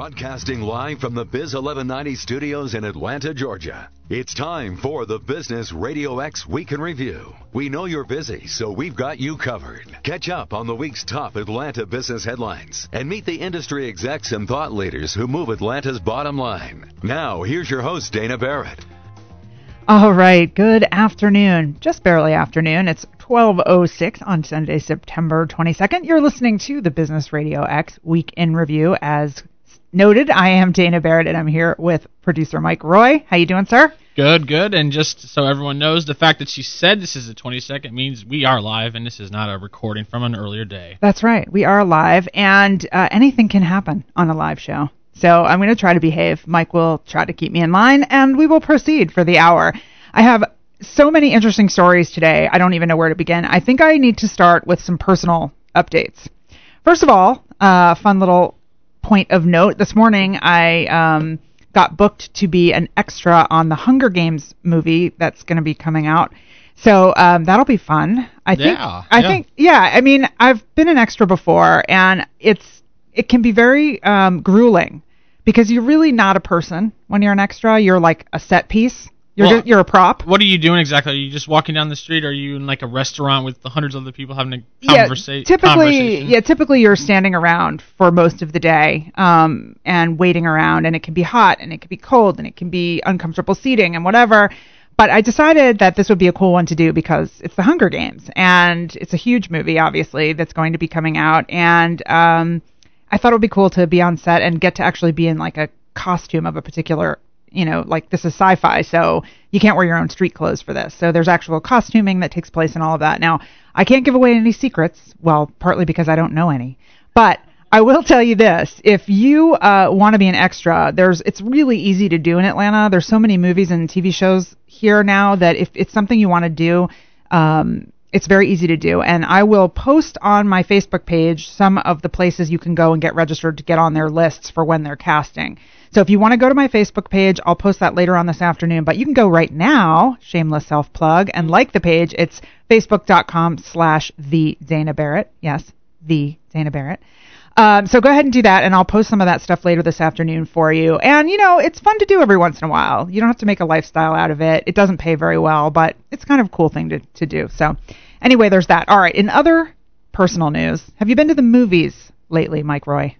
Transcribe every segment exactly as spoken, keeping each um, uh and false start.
Broadcasting live from the Biz eleven ninety studios in Atlanta, Georgia. It's time for the Business Radio X Week in Review. We know you're busy, so we've got you covered. Catch up on the week's top Atlanta business headlines and meet the industry execs and thought leaders who move Atlanta's bottom line. Now, here's your host, Dana Barrett. All right, good afternoon. Just barely afternoon. It's twelve oh six on Sunday, September twenty-second. You're listening to the Business Radio X Week in Review. As noted, I am Dana Barrett, and I'm here with producer Mike Roy. How you doing, sir? Good, good. And just so everyone knows, the fact that she said this is the twenty-second means we are live, and this is not a recording from an earlier day. That's right. We are live, and uh, anything can happen on a live show. So I'm going to try to behave. Mike will try to keep me in line, and we will proceed for the hour. I have so many interesting stories today, I don't even know where to begin. I think I need to start with some personal updates. First of all, a uh, fun little point of note. This morning, I um, got booked to be an extra on the Hunger Games movie that's going to be coming out. So um, that'll be fun. I think. Yeah, I yeah. think. Yeah. I mean, I've been an extra before, and it's it can be very um, grueling because you're really not a person when you're an extra. You're like a set piece. You're Well, just, you're a prop. What are you doing exactly? Are you just walking down the street? Or are you in like a restaurant with the hundreds of other people having a Yeah, conversa- typically, conversation? yeah, typically you're standing around for most of the day um, and waiting around, and it can be hot, and it can be cold, and it can be uncomfortable seating and whatever. But I decided that this would be a cool one to do because it's the Hunger Games, and it's a huge movie, obviously, that's going to be coming out. And um, I thought it would be cool to be on set and get to actually be in like a costume of a particular, you know, like this is sci-fi, so you can't wear your own street clothes for this. So there's actual costuming that takes place and all of that. Now, I can't give away any secrets, well, partly because I don't know any. But I will tell you this. If you uh, want to be an extra, there's it's really easy to do in Atlanta. There's so many movies and T V shows here now that if it's something you want to do, um, it's very easy to do. And I will post on my Facebook page some of the places you can go and get registered to get on their lists for when they're casting. So if you want to go to my Facebook page, I'll post that later on this afternoon. But you can go right now, shameless self-plug, and like the page. It's facebook.com slash the Dana Barrett. Yes, the Dana Barrett. Um, so go ahead and do that, and I'll post some of that stuff later this afternoon for you. And, you know, it's fun to do every once in a while. You don't have to make a lifestyle out of it. It doesn't pay very well, but it's kind of a cool thing to, to do. So anyway, there's that. All right, in other personal news, have you been to the movies lately, Mike Roy?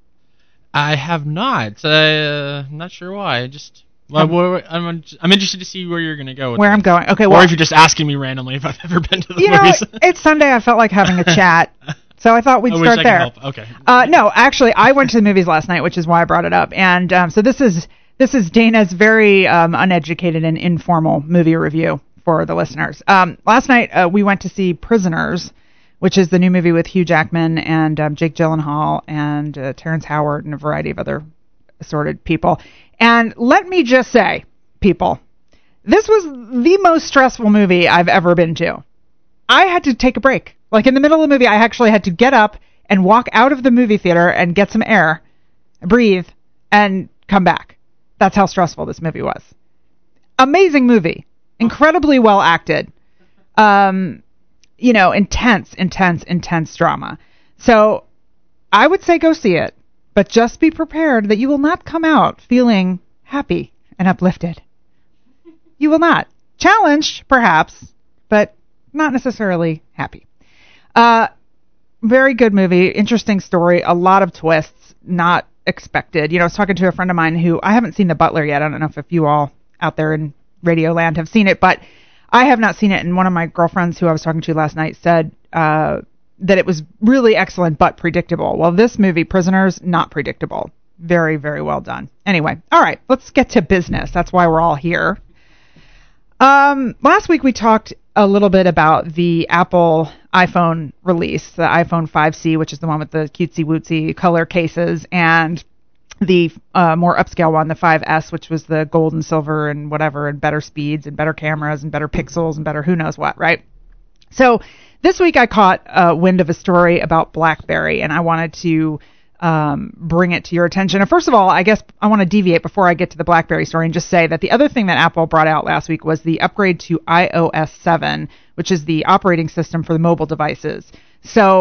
I have not. Uh, I'm not sure why. I just... Well, where, I'm, I'm interested to see where you're going to go with Where this. I'm going. Okay, well... Or if you're just asking me randomly if I've ever been to the you movies. know, it's Sunday. I felt like having a chat. So I thought we'd I wish start I could there. help. Okay. Uh, no, actually, I went to the movies last night, which is why I brought it up. And um, so this is this is Dana's very um, uneducated and informal movie review for the listeners. Um, last night, uh, we went to see Prisoners, which is the new movie with Hugh Jackman and um, Jake Gyllenhaal and uh, Terrence Howard and a variety of other assorted people. And let me just say, people, this was the most stressful movie I've ever been to. I had to take a break. Like in the middle of the movie, I actually had to get up and walk out of the movie theater and get some air, breathe, and come back. That's how stressful this movie was. Amazing movie. Incredibly well acted. Um, you know, intense, intense, intense drama. So I would say go see it, but just be prepared that you will not come out feeling happy and uplifted. You will not. Challenged, perhaps, but not necessarily happy. Uh, very good movie, interesting story, a lot of twists, not expected. You know, I was talking to a friend of mine who, I haven't seen The Butler yet. I don't know if, if you all out there in Radio Land have seen it, but I have not seen it. And one of my girlfriends who I was talking to last night said uh, that it was really excellent, but predictable. Well, this movie, Prisoners, not predictable. Very, very well done. Anyway, all right, let's get to business. That's why we're all here. Um, last week we talked a little bit about the Apple iPhone release, the iPhone five C, which is the one with the cutesy wootsy color cases, and the uh, more upscale one, the five S, which was the gold and silver and whatever, and better speeds and better cameras and better pixels and better who knows what, right? So this week I caught uh, wind of a story about BlackBerry, and I wanted to um, bring it to your attention. And first of all, I guess I want to deviate before I get to the BlackBerry story and just say that the other thing that Apple brought out last week was the upgrade to i O S seven, which is the operating system for the mobile devices. So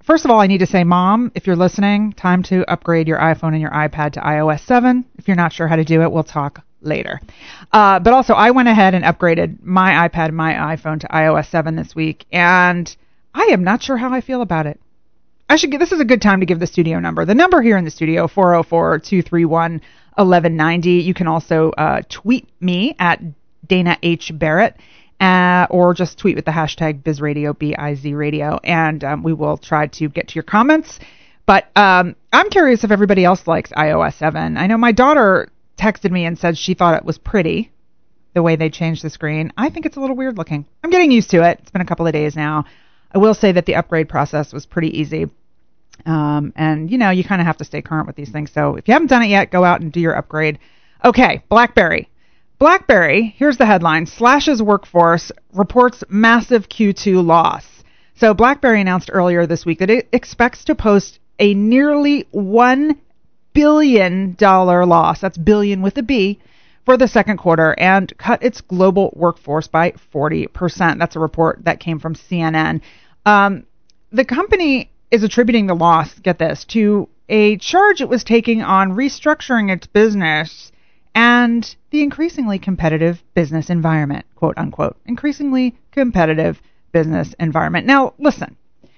first of all, I need to say, Mom, if you're listening, time to upgrade your iPhone and your iPad to i O S seven. If you're not sure how to do it, we'll talk later. Uh, but also, I went ahead and upgraded my iPad and my iPhone to i O S seven this week, and I am not sure how I feel about it. I should give, this is a good time to give the studio number. The number here in the studio, four oh four, two three one, eleven ninety. You can also uh, tweet me at Dana H. Barrett, uh, or just tweet with the hashtag BizRadio, B I Z Radio, and um, we will try to get to your comments. But um, I'm curious if everybody else likes i O S seven. I know my daughter texted me and said she thought it was pretty, the way they changed the screen. I think it's a little weird looking. I'm getting used to it. It's been a couple of days now. I will say that the upgrade process was pretty easy. Um, and, you know, you kind of have to stay current with these things. So if you haven't done it yet, go out and do your upgrade. Okay, BlackBerry. BlackBerry, here's the headline, slashes workforce, reports massive Q two loss. So BlackBerry announced earlier this week that it expects to post a nearly one billion dollars loss, that's billion with a B, for the second quarter, and cut its global workforce by forty percent. That's a report that came from C N N. Um, the company is attributing the loss, get this, to a charge it was taking on restructuring its business and the increasingly competitive business environment, quote unquote, increasingly competitive business environment. Now, listen,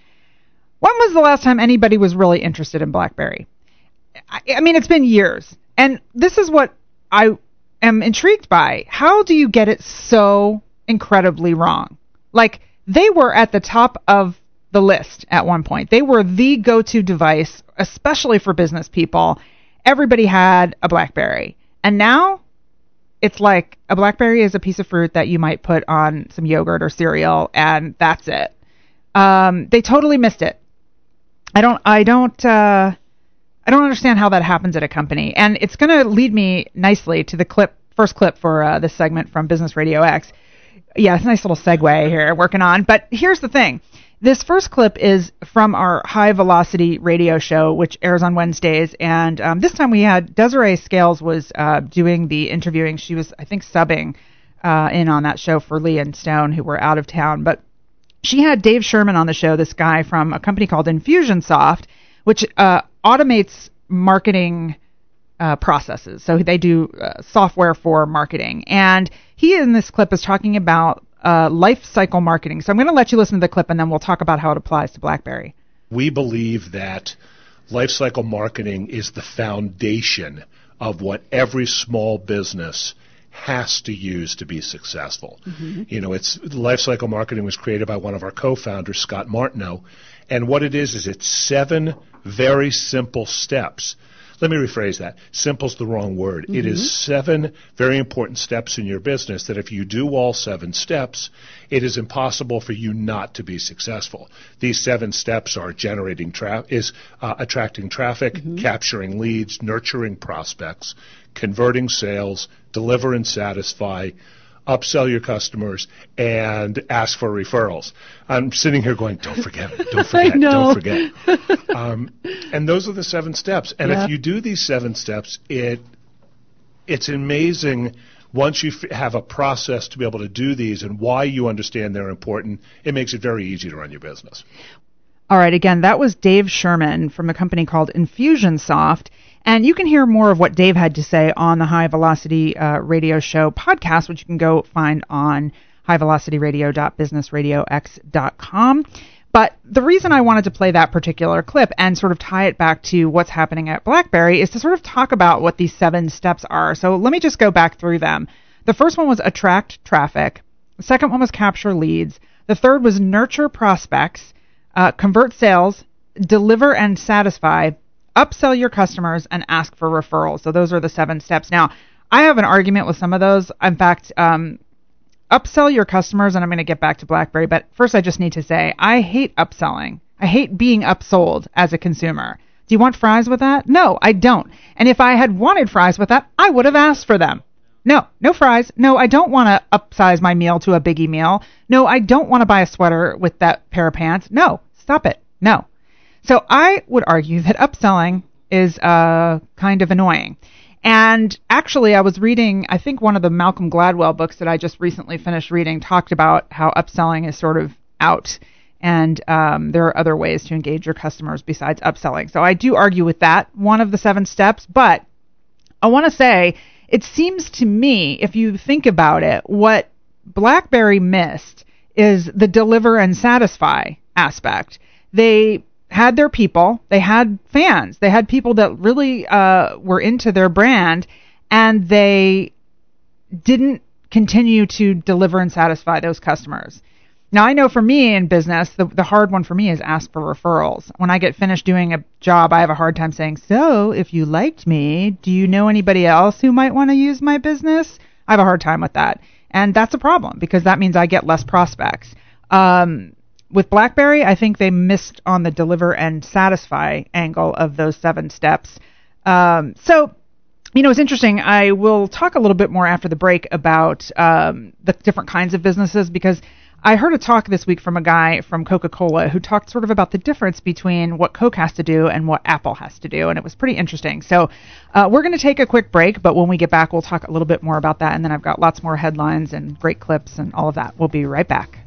when was the last time anybody was really interested in BlackBerry? I, I mean, it's been years. And this is what I am intrigued by. How do you get it so incredibly wrong? Like, they were at the top of the list at one point. They were the go-to device, especially for business people. Everybody had a BlackBerry. And now it's like a BlackBerry is a piece of fruit that you might put on some yogurt or cereal, and that's it. Um, they totally missed it. I don't, I don't, uh, I don't understand how that happens at a company. And it's going to lead me nicely to the clip, first clip for uh, this segment from Business Radio X. Yeah, it's a nice little segue here working on. But here's the thing. This first clip is from our High Velocity radio show, which airs on Wednesdays. And um, this time we had Desiree Scales was uh, doing the interviewing. She was, I think, subbing uh, in on that show for Lee and Stone, who were out of town. But she had Dave Sherman on the show, this guy from a company called Infusionsoft, which uh, automates marketing uh, processes. So they do uh, software for marketing. And he, in this clip, is talking about uh, life cycle marketing. So I'm going to let you listen to the clip, and then we'll talk about how it applies to BlackBerry. We believe that life cycle marketing is the foundation of what every small business has to use to be successful. Mm-hmm. You know, it's life cycle marketing was created by one of our co-founders, Scott Martineau, and what it is is it's seven very simple steps. Let me rephrase that. Simple's the wrong word. Mm-hmm. It is seven very important steps in your business that if you do all seven steps, it is impossible for you not to be successful. These seven steps are generating tra- is uh, attracting traffic, mm-hmm. capturing leads, nurturing prospects, converting sales, deliver and satisfy, upsell your customers, and ask for referrals. I'm sitting here going, don't forget it, don't forget it, don't forget it. Um, and those are the seven steps. And yep. if you do these seven steps, it it's amazing once you f- have a process to be able to do these and why you understand they're important, it makes it very easy to run your business. All right, again, that was Dave Sherman from a company called Infusionsoft. And you can hear more of what Dave had to say on the High Velocity uh, Radio Show podcast, which you can go find on high velocity radio dot business radio x dot com. But the reason I wanted to play that particular clip and sort of tie it back to what's happening at BlackBerry is to sort of talk about what these seven steps are. So let me just go back through them. The first one was attract traffic. The second one was capture leads. The third was nurture prospects, uh, convert sales, deliver and satisfy, upsell your customers, and ask for referrals. So those are the seven steps. Now, I have an argument with some of those. In fact, um, upsell your customers, and I'm going to get back to BlackBerry, but first I just need to say, I hate upselling. I hate being upsold as a consumer. Do you want fries with that? No, I don't. And if I had wanted fries with that, I would have asked for them. No, no fries. No, I don't want to upsize my meal to a biggie meal. No, I don't want to buy a sweater with that pair of pants. No, stop it. No. So I would argue that upselling is uh, kind of annoying. And actually, I was reading, I think one of the Malcolm Gladwell books that I just recently finished reading talked about how upselling is sort of out. And um, there are other ways to engage your customers besides upselling. So I do argue with that, one of the seven steps. But I want to say, it seems to me, if you think about it, what BlackBerry missed is the deliver and satisfy aspect. They had their people, they had fans, they had people that really uh, were into their brand, and they didn't continue to deliver and satisfy those customers. Now, I know for me in business, the, the hard one for me is ask for referrals. When I get finished doing a job, I have a hard time saying, so if you liked me, do you know anybody else who might want to use my business? I have a hard time with that. And that's a problem because that means I get less prospects. Um, with BlackBerry, I think they missed on the deliver and satisfy angle of those seven steps. Um, so, you know, it's interesting. I will talk a little bit more after the break about um, the different kinds of businesses, because I heard a talk this week from a guy from Coca-Cola who talked sort of about the difference between what Coke has to do and what Apple has to do, and it was pretty interesting. So uh, we're going to take a quick break, but when we get back, we'll talk a little bit more about that, and then I've got lots more headlines and great clips and all of that. We'll be right back.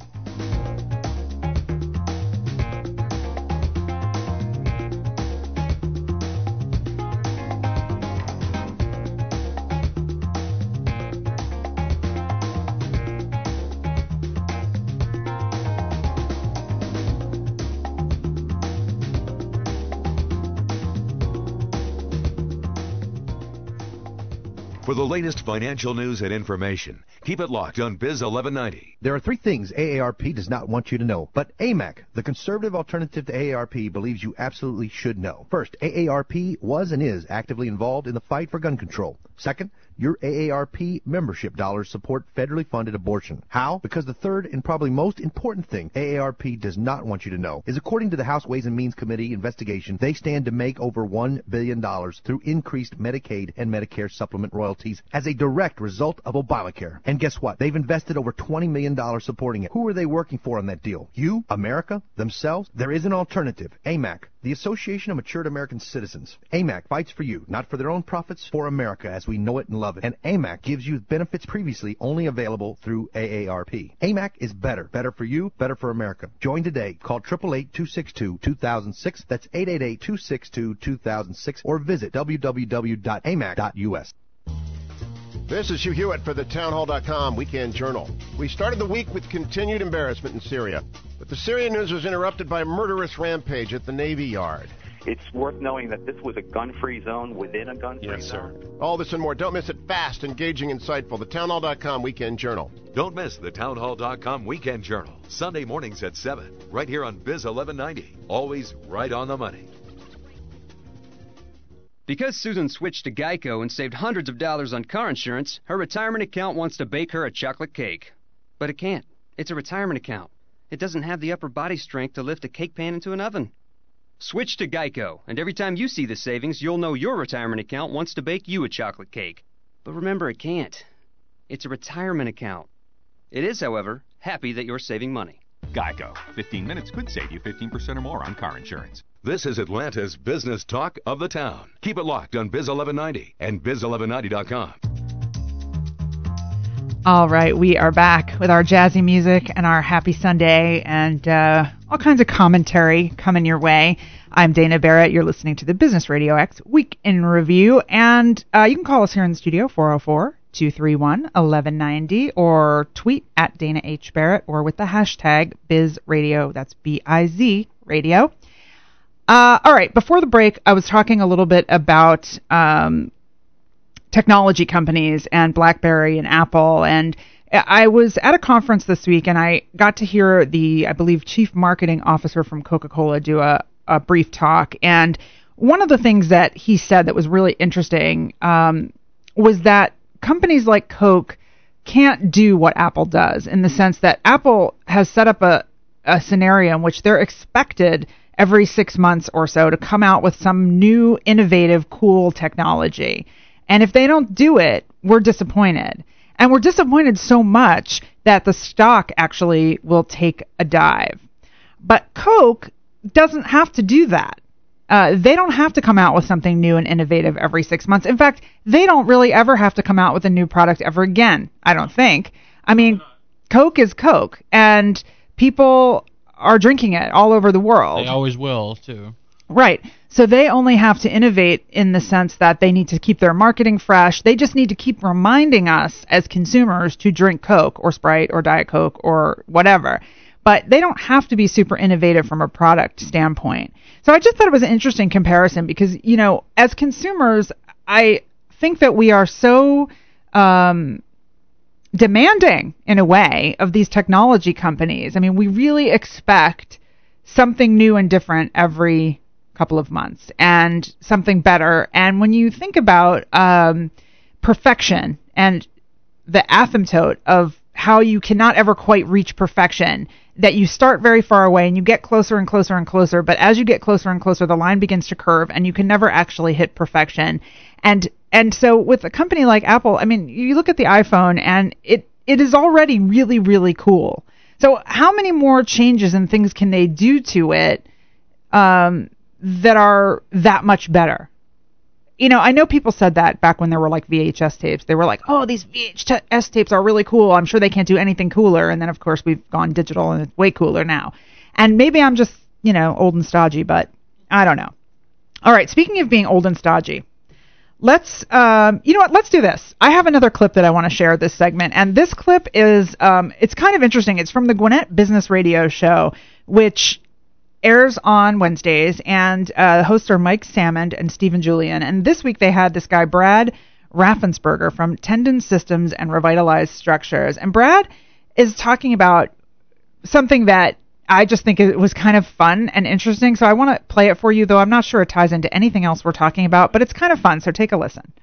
For the latest financial news and information, keep it locked on Biz eleven ninety. There are three things A A R P does not want you to know, but A M A C, the conservative alternative to A A R P, believes you absolutely should know. First, A A R P was and is actively involved in the fight for gun control. Second, your A A R P membership dollars support federally funded abortion. How? Because the third and probably most important thing A A R P does not want you to know is, according to the House Ways and Means Committee investigation, they stand to make over one billion dollars through increased Medicaid and Medicare supplement royalties as a direct result of Obamacare. And guess what? They've invested over twenty million dollars supporting it. Who are they working for on that deal? You? America? Themselves? There is an alternative. A M A C, the Association of Matured American Citizens. A M A C fights for you, not for their own profits, for America as we know it and love it. And A M A C gives you benefits previously only available through A A R P. A M A C is better. Better for you, better for America. Join today. Call eight eight eight, two six two, two thousand six. That's eight eight eight, two six two, two thousand six. Or visit w w w dot a m a c dot u s. This is Hugh Hewitt for the townhall dot com Weekend Journal. We started the week with continued embarrassment in Syria, but the Syrian news was interrupted by a murderous rampage at the Navy Yard. It's worth knowing that this was a gun-free zone within a gun-free yes, zone. Sir. All this and more. Don't miss it. Fast, engaging, insightful. The townhall dot com Weekend Journal. Don't miss the townhall dot com Weekend Journal, Sunday mornings at seven, right here on Biz eleven ninety. Always right on the money. Because Susan switched to Geico and saved hundreds of dollars on car insurance, her retirement account wants to bake her a chocolate cake. But it can't. It's a retirement account. It doesn't have the upper body strength to lift a cake pan into an oven. Switch to Geico, and every time you see the savings, you'll know your retirement account wants to bake you a chocolate cake. But remember, it can't. It's a retirement account. It is, however, happy that you're saving money. Geico. fifteen minutes could save you fifteen percent or more on car insurance. This is Atlanta's business talk of the town. Keep it locked on Biz eleven ninety and biz eleven ninety dot com. All right, we are back with our jazzy music and our happy Sunday and uh, all kinds of commentary coming your way. I'm Dana Barrett. You're listening to the Business Radio X Week in Review, and uh, you can call us here in the studio, four oh four, two three one, eleven ninety, or tweet at Dana H. Barrett, or with the hashtag BizRadio. That's B I Z Radio. Uh, all right, before the break, I was talking a little bit about um, technology companies and BlackBerry and Apple, and I was at a conference this week, and I got to hear the, I believe, chief marketing officer from Coca-Cola do a, a brief talk, and one of the things that he said that was really interesting um, was that companies like Coke can't do what Apple does, in the sense that Apple has set up a, a scenario in which they're expected every six months or so to come out with some new, innovative, cool technology. And if they don't do it, we're disappointed. And we're disappointed so much that the stock actually will take a dive. But Coke doesn't have to do that. Uh, they don't have to come out with something new and innovative every six months. In fact, they don't really ever have to come out with a new product ever again, I don't think. I mean, Coke is Coke, and people are drinking it all over the world. They always will, too. Right. So they only have to innovate in the sense that they need to keep their marketing fresh. They just need to keep reminding us as consumers to drink Coke or Sprite or Diet Coke or whatever. But they don't have to be super innovative from a product standpoint. So I just thought it was an interesting comparison because, you know, as consumers, I think that we are so um, demanding, in a way, of these technology companies. I mean, we really expect something new and different every couple of months and something better. And when you think about um, perfection and the asymptote of how you cannot ever quite reach perfection, that you start very far away and you get closer and closer and closer, but as you get closer and closer, the line begins to curve and you can never actually hit perfection. And and so with a company like Apple, I mean, you look at the iPhone and it it is already really, really cool. So how many more changes and things can they do to it um, that are that much better? You know, I know people said that back when there were like V H S tapes. They were like, oh, these V H S tapes are really cool. I'm sure they can't do anything cooler. And then, of course, we've gone digital and it's way cooler now. And maybe I'm just, you know, old and stodgy, but I don't know. All right, speaking of being old and stodgy, let's, um, you know what, let's do this. I have another clip that I want to share this segment. And this clip is, um, it's kind of interesting. It's from the Gwinnett Business Radio Show, which airs on Wednesdays, and uh, the hosts are Mike Salmond and Stephen Julian. And this week they had this guy, Brad Raffensperger from Tendon Systems and Revitalized Structures. And Brad is talking about something that I just think it was kind of fun and interesting. So I want to play it for you, though I'm not sure it ties into anything else we're talking about, but it's kind of fun. So take a listen.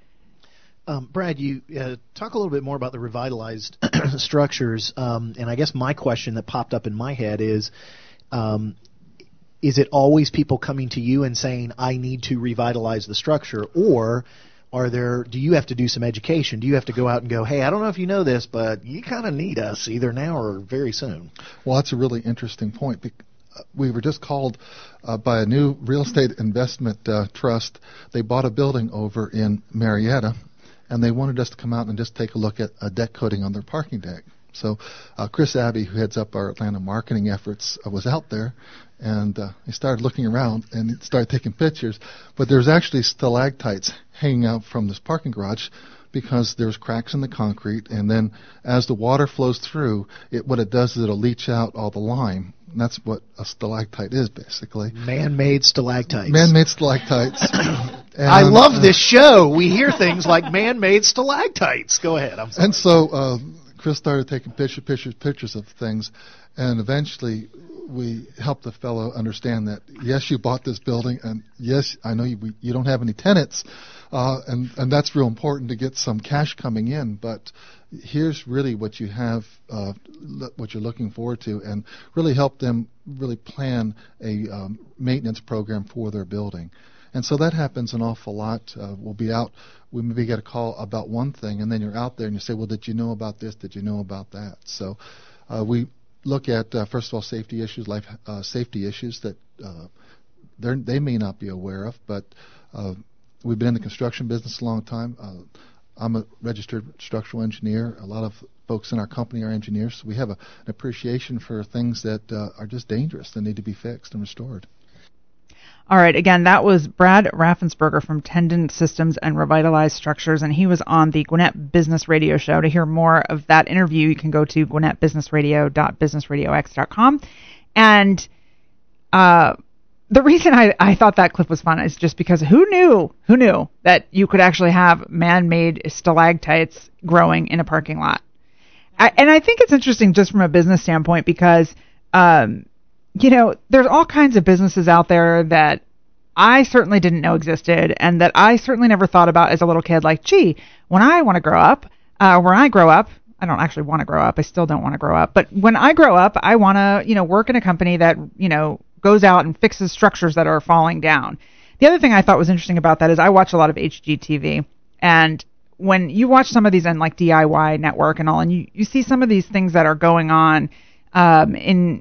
Um, Brad, you uh, talk a little bit more about the revitalized structures. Um, and I guess my question that popped up in my head is, um, is it always people coming to you and saying, I need to revitalize the structure? Or are there, do you have to do some education? Do you have to go out and go, hey, I don't know if you know this, but you kind of need us either now or very soon? Well, that's a really interesting point. We were just called uh, by a new real estate investment uh, trust. They bought a building over in Marietta, and they wanted us to come out and just take a look at a deck coating on their parking deck. So uh, Chris Abbey, who heads up our Atlanta marketing efforts, uh, was out there, and uh, he started looking around and he started taking pictures. But there's actually stalactites hanging out from this parking garage because there's cracks in the concrete, and then as the water flows through, it what it does is it'll leach out all the lime. And that's what a stalactite is, basically. Man-made stalactites. Man-made stalactites. And, I love uh, this show. We hear things like man-made stalactites. Go ahead. I'm sorry. And so uh, Chris started taking pictures, pictures, pictures of things, and eventually we helped the fellow understand that, yes, you bought this building, and yes, I know you, you don't have any tenants, uh, and, and that's real important to get some cash coming in, but here's really what you have, uh, what you're looking forward to, and really help them really plan a um, maintenance program for their building. And so that happens an awful lot. Uh, we'll be out, we maybe get a call about one thing, and then you're out there and you say, well, did you know about this? Did you know about that? So uh, we look at, uh, first of all, safety issues, life uh, safety issues that uh, they may not be aware of, but uh, we've been in the construction business a long time. Uh, I'm a registered structural engineer. A lot of folks in our company are engineers. So we have a, an appreciation for things that uh, are just dangerous that need to be fixed and restored. All right, again, that was Brad Raffensperger from Tendon Systems and Revitalized Structures, and he was on the Gwinnett Business Radio Show. To hear more of that interview, you can go to gwinnett business radio dot business radio x dot com. And uh, the reason I, I thought that clip was fun is just because who knew, who knew that you could actually have man-made stalactites growing in a parking lot? I, and I think it's interesting just from a business standpoint because um, you know, there's all kinds of businesses out there that I certainly didn't know existed and that I certainly never thought about as a little kid. Like, gee, when I want to grow up, uh, when I grow up, I don't actually want to grow up. I still don't want to grow up. But when I grow up, I want to, you know, work in a company that, you know, goes out and fixes structures that are falling down. The other thing I thought was interesting about that is I watch a lot of H G T V. And when you watch some of these on like D I Y Network and all, and you, you see some of these things that are going on um, in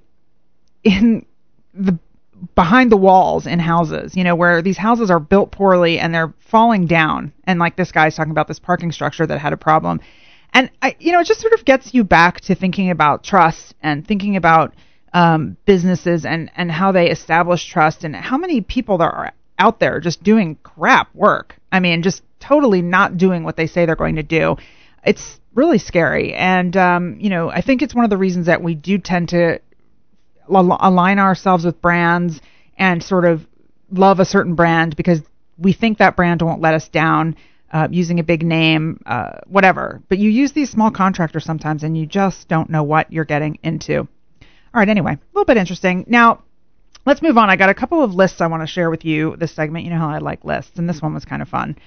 in the behind the walls in houses, you know, where these houses are built poorly and they're falling down. And like this guy's talking about this parking structure that had a problem. And, I, you know, it just sort of gets you back to thinking about trust and thinking about um, businesses and, and how they establish trust and how many people there are out there just doing crap work. I mean, just totally not doing what they say they're going to do. It's really scary. And, um, you know, I think it's one of the reasons that we do tend to al- align ourselves with brands and sort of love a certain brand because we think that brand won't let us down. Uh, using a big name, uh, whatever. But you use these small contractors sometimes and you just don't know what you're getting into. All right, anyway, a little bit interesting. Now, let's move on. I got a couple of lists I want to share with you this segment. You know how I like lists, and this one was kind of fun.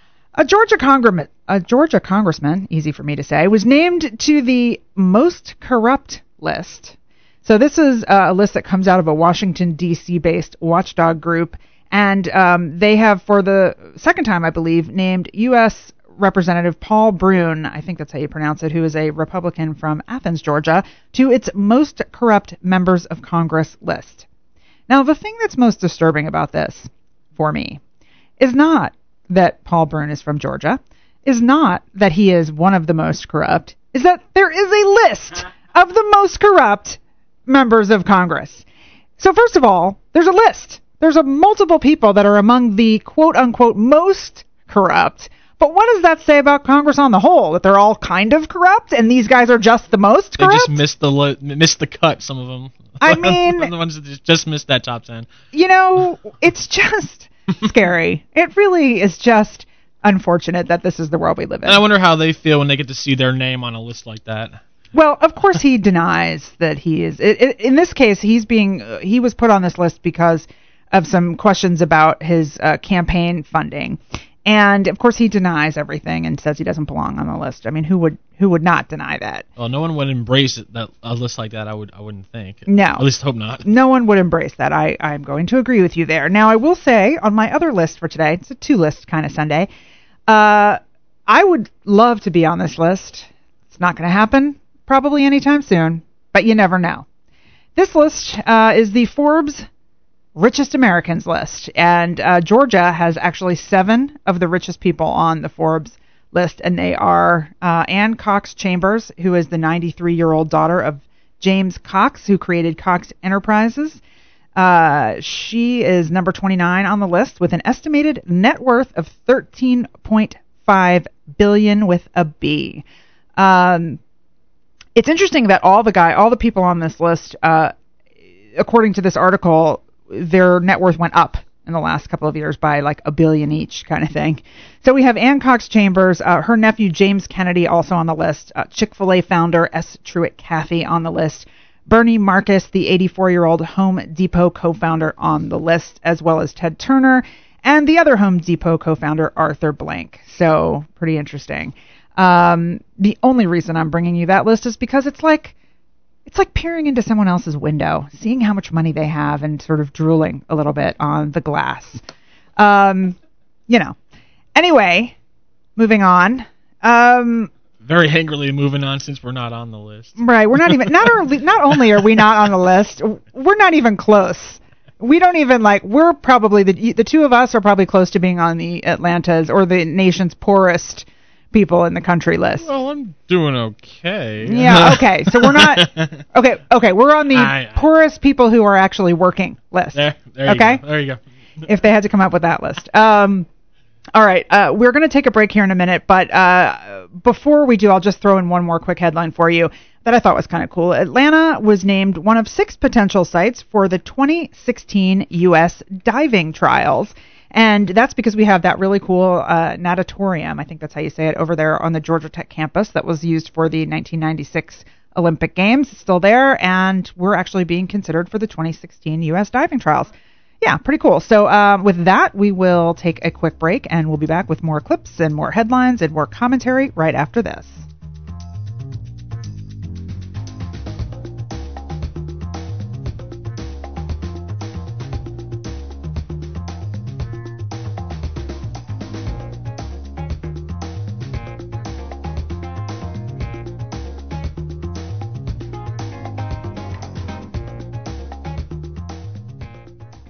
A Georgia congressman, a Georgia congressman, easy for me to say, was named to the most corrupt list. So this is uh, a list that comes out of a Washington, D C-based watchdog group. And um, they have, for the second time, I believe, named U S Representative Paul Brune, I think that's how you pronounce it, who is a Republican from Athens, Georgia, to its most corrupt members of Congress list. Now, the thing that's most disturbing about this, for me, is not that Paul Brune is from Georgia, is not that he is one of the most corrupt, is that there is a list of the most corrupt members of Congress. So first of all, there's a list. There's a multiple people that are among the quote-unquote most corrupt. But what does that say about Congress on the whole? That they're all kind of corrupt and these guys are just the most corrupt? They just missed the li- missed the cut, some of them. I mean... the ones that just missed that top ten. You know, it's just scary. It really is just unfortunate that this is the world we live in. And I wonder how they feel when they get to see their name on a list like that. Well, of course he denies that he is. It, it, in this case, he's being uh, he was put on this list because of some questions about his uh, campaign funding. And, of course, he denies everything and says he doesn't belong on the list. I mean, who would who would not deny that? Well, no one would embrace it, that a list like that, I, would, I wouldn't think. No. At least hope not. No one would embrace that. I, I'm going to agree with you there. Now, I will say, on my other list for today, it's a two-list kind of Sunday, uh, I would love to be on this list. It's not going to happen probably anytime soon, but you never know. This list uh, is the Forbes Richest Americans list, and uh, Georgia has actually seven of the richest people on the Forbes list, and they are uh, Ann Cox Chambers, who is the ninety-three-year-old daughter of James Cox, who created Cox Enterprises. Uh, she is number twenty-nine on the list with an estimated net worth of thirteen point five billion dollars with a B. Um, it's interesting that all the guy, all the people on this list, uh, according to this article, their net worth went up in the last couple of years by like a billion each kind of thing. So we have Ann Cox Chambers, uh, her nephew James Kennedy also on the list, uh, Chick-fil-A founder S. Truett Cathy on the list, Bernie Marcus, the eighty-four-year-old Home Depot co-founder on the list, as well as Ted Turner, and the other Home Depot co-founder Arthur Blank. So pretty interesting. Um, the only reason I'm bringing you that list is because it's like, It's like peering into someone else's window, seeing how much money they have and sort of drooling a little bit on the glass. Um, you know. Anyway, moving on. Um, Very angrily moving on since we're not on the list. Right. We're not even, not, only, not only are we not on the list, we're not even close. We don't even like, we're probably, the the two of us are probably close to being on the Atlanta's or the nation's poorest people in the country list. Well, I'm doing okay. Yeah, okay. So we're not okay. Okay, we're on the I, I, poorest people who are actually working list. There, there okay, you go. There you go. If they had to come up with that list. Um, all right. Uh, we're going to take a break here in a minute, but uh, before we do, I'll just throw in one more quick headline for you that I thought was kind of cool. Atlanta was named one of six potential sites for the twenty sixteen U S diving trials. And that's because we have that really cool uh, natatorium, I think that's how you say it, over there on the Georgia Tech campus that was used for the nineteen ninety-six Olympic Games. It's still there, and we're actually being considered for the twenty sixteen U S diving trials. Yeah, pretty cool. So um, with that, we will take a quick break, and we'll be back with more clips and more headlines and more commentary right after this.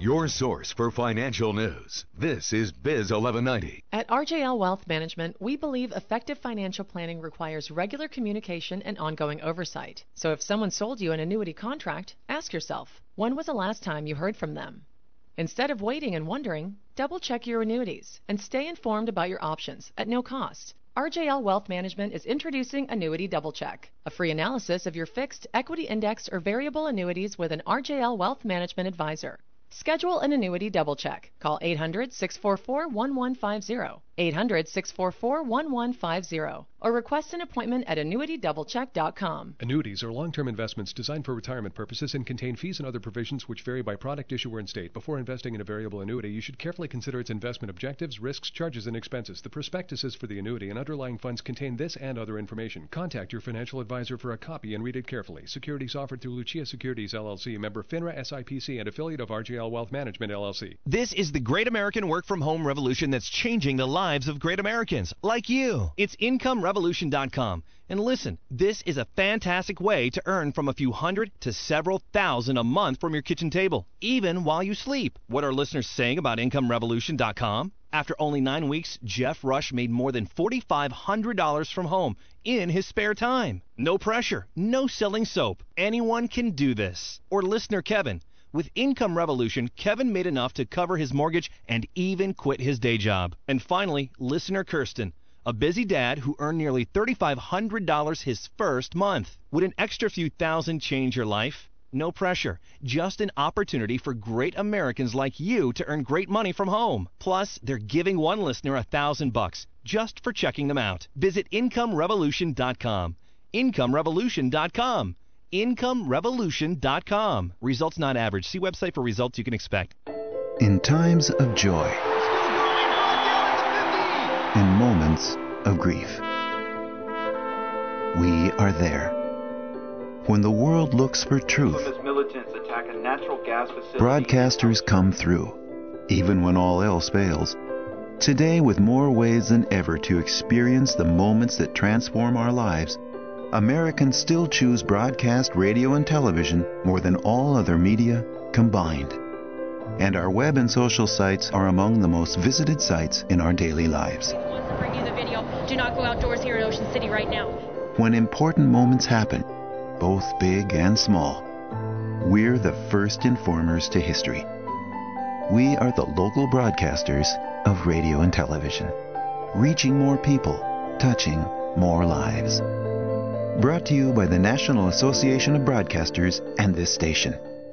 your source for financial news. This is Biz eleven ninety. At R J L Wealth Management, we believe effective financial planning requires regular communication and ongoing oversight. So if someone sold you an annuity contract, ask yourself, when was the last time you heard from them? Instead of waiting and wondering, double-check your annuities and stay informed about your options at no cost. R J L Wealth Management is introducing Annuity Double Check, a free analysis of your fixed, equity indexed, or variable annuities with an R J L Wealth Management advisor. Schedule an Annuity Double Check. Call eight hundred, six four four, one one five zero, eight hundred, six four four, one one five zero, or request an appointment at annuity double check dot com. Annuities are long-term investments designed for retirement purposes and contain fees and other provisions which vary by product, issuer, and state. Before investing in a variable annuity, you should carefully consider its investment objectives, risks, charges, and expenses. The prospectuses for the annuity and underlying funds contain this and other information. Contact your financial advisor for a copy and read it carefully. Securities offered through Lucia Securities, L L C, member FINRA S I P C, and affiliate of R J L Wealth Management, L L C. This is the great American work-from-home revolution that's changing the lives of great Americans like you. It's income revolution dot com. And listen, this is a fantastic way to earn from a few hundred to several thousand a month from your kitchen table, even while you sleep. What are listeners saying about income revolution dot com? After only nine weeks, Jeff Rush made more than four thousand five hundred dollars from home in his spare time. No pressure, no selling soap. Anyone can do this. Or listener Kevin. With Income Revolution, Kevin made enough to cover his mortgage and even quit his day job. And finally, listener Kirsten, a busy dad who earned nearly three thousand five hundred dollars his first month. Would an extra few thousand change your life? No pressure, just an opportunity for great Americans like you to earn great money from home. Plus, they're giving one listener a thousand bucks just for checking them out. Visit income revolution dot com. income revolution dot com. income revolution dot com. Results not average. See website for results you can expect. In times of joy, in moments of grief, we are there. When the world looks for truth, broadcasters come through, even when all else fails. Today, with more ways than ever to experience the moments that transform our lives, Americans still choose broadcast radio and television more than all other media combined. And our web and social sites are among the most visited sites in our daily lives. Bring you the video. Do not go outdoors here in Ocean City right now. When important moments happen, both big and small, we're the first informers to history. We are the local broadcasters of radio and television, reaching more people, touching more lives. Brought to you by the National Association of Broadcasters and this station.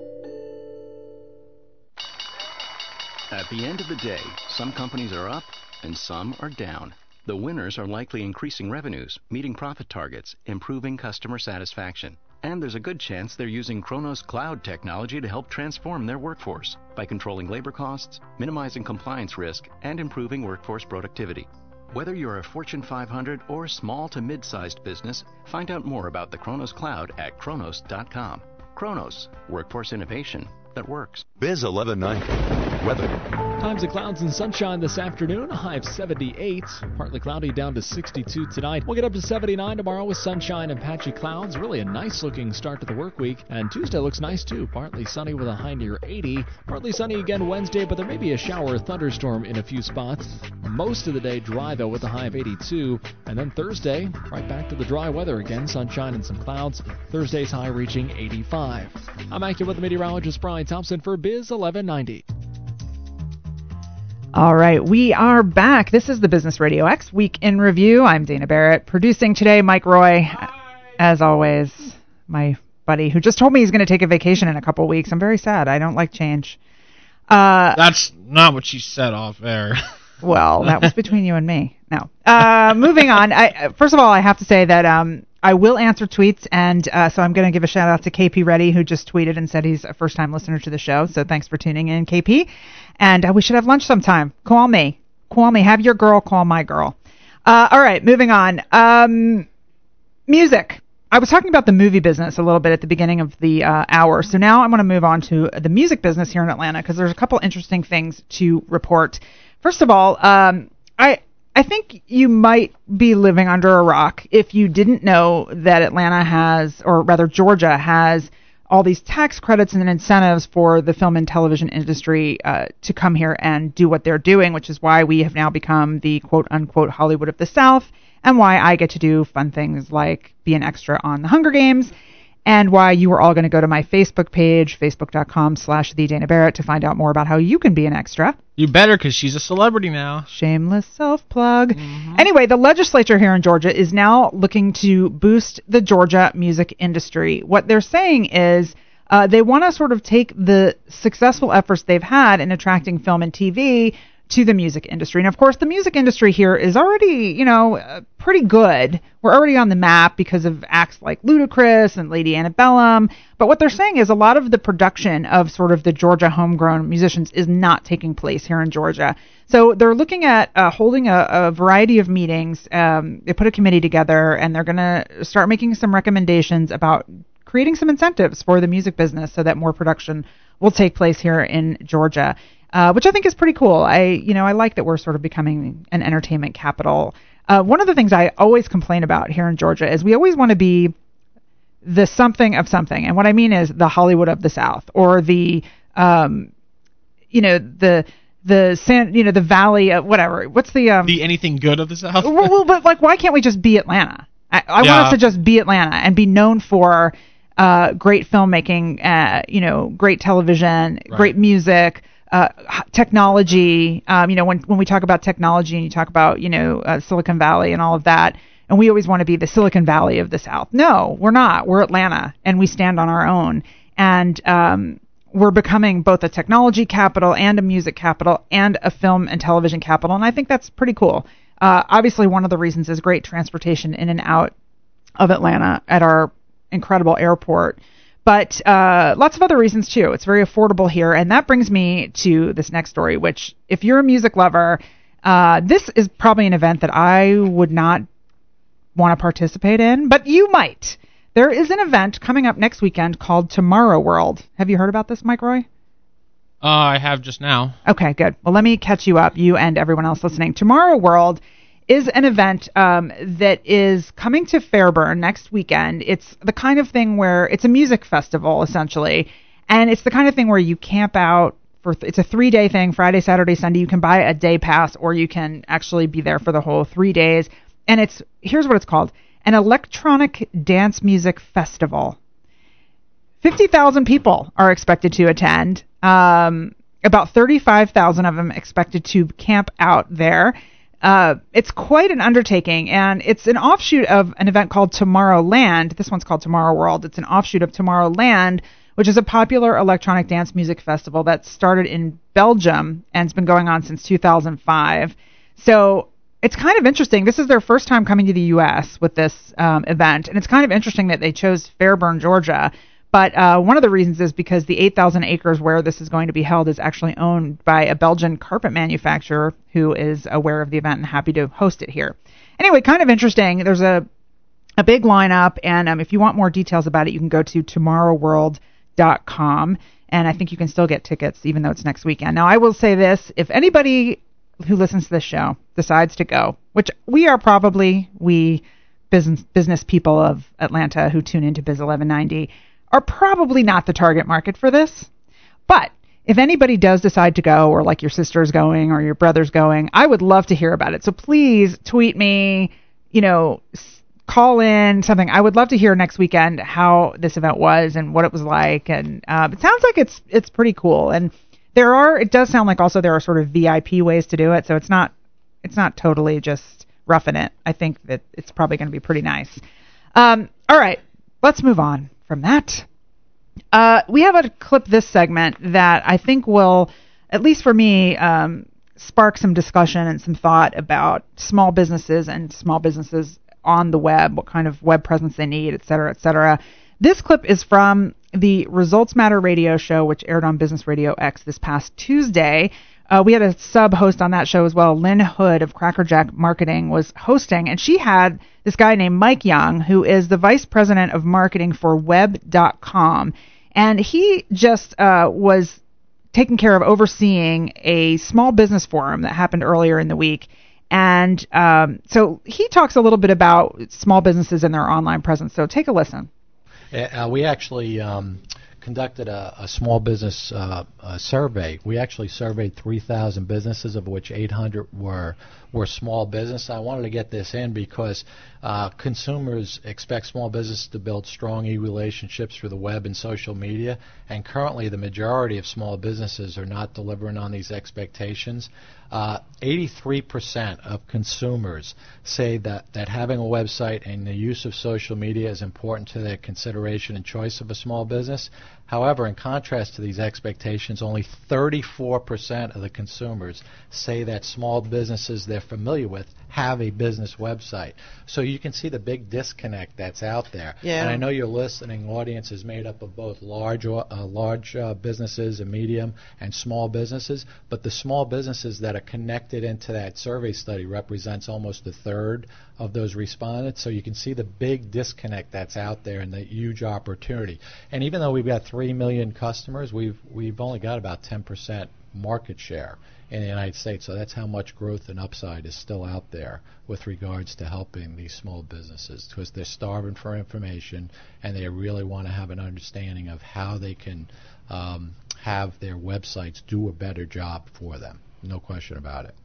At the end of the day, some companies are up and some are down. The winners are likely increasing revenues, meeting profit targets, improving customer satisfaction. And there's a good chance they're using Kronos Cloud technology to help transform their workforce by controlling labor costs, minimizing compliance risk, and improving workforce productivity. Whether you're a Fortune five hundred or small to mid-sized business, find out more about the Kronos Cloud at kronos dot com. Kronos, workforce innovation that works. Biz eleven ninety. Weather. Times of clouds and sunshine this afternoon. A high of seventy-eight. Partly cloudy down to sixty-two tonight. We'll get up to seventy-nine tomorrow with sunshine and patchy clouds. Really a nice looking start to the work week. And Tuesday looks nice too. Partly sunny with a high near eighty. Partly sunny again Wednesday, but there may be a shower or thunderstorm in a few spots. Most of the day dry though with a high of eighty-two. And then Thursday, right back to the dry weather again. Sunshine and some clouds. Thursday's high reaching eighty-five. I'm AccuWeather meteorologist Brian Thompson for Biz eleven ninety. All right, we are back. This is the Business Radio X Week in Review. I'm Dana Barrett. Producing today, Mike Roy. Hi. As always, my buddy who just told me he's going to take a vacation in a couple weeks. I'm very sad. I don't like change. Uh, That's not what she said off air. Well, that was between you and me. No. Uh, moving on. I, first of all, I have to say that um, I will answer tweets, and uh, so I'm going to give a shout out to K P Reddy, who just tweeted and said he's a first-time listener to the show. So thanks for tuning in, K P. And uh, we should have lunch sometime. Call me. Call me. Have your girl call my girl. Uh, all right, moving on. Um, music. I was talking about the movie business a little bit at the beginning of the uh, hour. So now I'm going to move on to the music business here in Atlanta because there's a couple interesting things to report. First of all, um, I I think you might be living under a rock if you didn't know that Atlanta has, or rather Georgia has, all these tax credits and incentives for the film and television industry uh, to come here and do what they're doing, which is why we have now become the quote-unquote Hollywood of the South, and why I get to do fun things like be an extra on The Hunger Games, and why you are all going to go to my Facebook page, facebook.com slash the Dana Barrett, to find out more about how you can be an extra. You better, because she's a celebrity now. Shameless self-plug. Mm-hmm. Anyway, the legislature here in Georgia is now looking to boost the Georgia music industry. What they're saying is uh, they want to sort of take the successful efforts they've had in attracting film and T V to the music industry. And of course, the music industry here is already, you know, uh, pretty good. We're already on the map because of acts like Ludacris and Lady Antebellum. But what they're saying is a lot of the production of sort of the Georgia homegrown musicians is not taking place here in Georgia. So they're looking at uh, holding a, a variety of meetings. Um, they put a committee together, and they're going to start making some recommendations about creating some incentives for the music business so that more production will take place here in Georgia. Uh, which I think is pretty cool. I, you know, I like that we're sort of becoming an entertainment capital. Uh, one of the things I always complain about here in Georgia is we always want to be the something of something. And what I mean is the Hollywood of the South, or the, um, you know, the, the San, you know, the Valley of whatever. What's the, um, the anything good of the South? well, well, but like, why can't we just be Atlanta? I, I yeah. want us to just be Atlanta and be known for, uh, great filmmaking, uh, you know, great television, right. great music, Uh, technology, um, you know, when when we talk about technology and you talk about, you know, uh, Silicon Valley and all of that, and we always want to be the Silicon Valley of the South. No, we're not. We're Atlanta, and we stand on our own. And um, we're becoming both a technology capital and a music capital and a film and television capital, and I think that's pretty cool. Uh, obviously, one of the reasons is great transportation in and out of Atlanta at our incredible airport. But uh, lots of other reasons, too. It's very affordable here. And that brings me to this next story, which, if you're a music lover, uh, this is probably an event that I would not want to participate in, but you might. There is an event coming up next weekend called Tomorrow World. Have you heard about this, Mike Roy? Uh, I have just now. Okay, good. Well, let me catch you up, you and everyone else listening. Tomorrow World is an event um, that is coming to Fairburn next weekend. It's the kind of thing where it's a music festival, essentially, and it's the kind of thing where you camp out for. Th- it's a three-day thing, Friday, Saturday, Sunday. You can buy a day pass, or you can actually be there for the whole three days. And it's here's what it's called: an electronic dance music festival. fifty thousand people are expected to attend. Um, about thirty-five thousand of them expected to camp out there. Uh, it's quite an undertaking, and it's an offshoot of an event called Tomorrowland. This one's called Tomorrow World. It's an offshoot of Tomorrowland, which is a popular electronic dance music festival that started in Belgium and has been going on since two thousand five. So it's kind of interesting. This is their first time coming to the U S with this um, event, and it's kind of interesting that they chose Fairburn, Georgia. But uh, one of the reasons is because the eight thousand acres where this is going to be held is actually owned by a Belgian carpet manufacturer who is aware of the event and happy to host it here. Anyway, kind of interesting. There's a a big lineup, and um, if you want more details about it, you can go to tomorrow world dot com, and I think you can still get tickets even though it's next weekend. Now, I will say this. If anybody who listens to this show decides to go, which we are probably, we business, business people of Atlanta who tune into Biz eleven ninety, are probably not the target market for this. But if anybody does decide to go, or like your sister's going or your brother's going, I would love to hear about it. So please tweet me, you know, call in something. I would love to hear next weekend how this event was and what it was like. And uh, it sounds like it's it's pretty cool. And there are, it does sound like also there are sort of V I P ways to do it. So it's not it's not totally just roughing it. I think that it's probably going to be pretty nice. Um, all right, let's move on from that. Uh, we have a clip this segment that I think will, at least for me, um, spark some discussion and some thought about small businesses and small businesses on the web, what kind of web presence they need, et cetera, et cetera. This clip is from the Results Matter radio show, which aired on Business Radio X this past Tuesday. Uh, we had a sub-host on that show as well. Lynn Hood of Crackerjack Marketing was hosting, and she had this guy named Mike Young, who is the vice president of marketing for web dot com. And he just uh, was taking care of overseeing a small business forum that happened earlier in the week. And um, so he talks a little bit about small businesses and their online presence. So take a listen. Uh, we actually um, conducted a, a small business uh, a survey. We actually surveyed three thousand businesses, of which eight hundred were were small business. I wanted to get this in because uh, consumers expect small businesses to build strong e-relationships through the web and social media, and currently the majority of small businesses are not delivering on these expectations. Uh, eighty-three percent of consumers say that, that having a website and the use of social media is important to their consideration and choice of a small business. However, in contrast to these expectations, only thirty-four percent of the consumers say that small businesses they're familiar with have a business website. So you can see the big disconnect that's out there. Yeah. And I know your listening audience is made up of both large uh, large uh, businesses and medium and small businesses, but the small businesses that are connected into that survey study represents almost a third of those respondents. So you can see the big disconnect that's out there and the huge opportunity. And even though we've got three million customers, we've we've only got about ten percent market share in the United States. So that's how much growth and upside is still out there with regards to helping these small businesses, because they're starving for information and they really want to have an understanding of how they can um, have their websites do a better job for them. No question about it.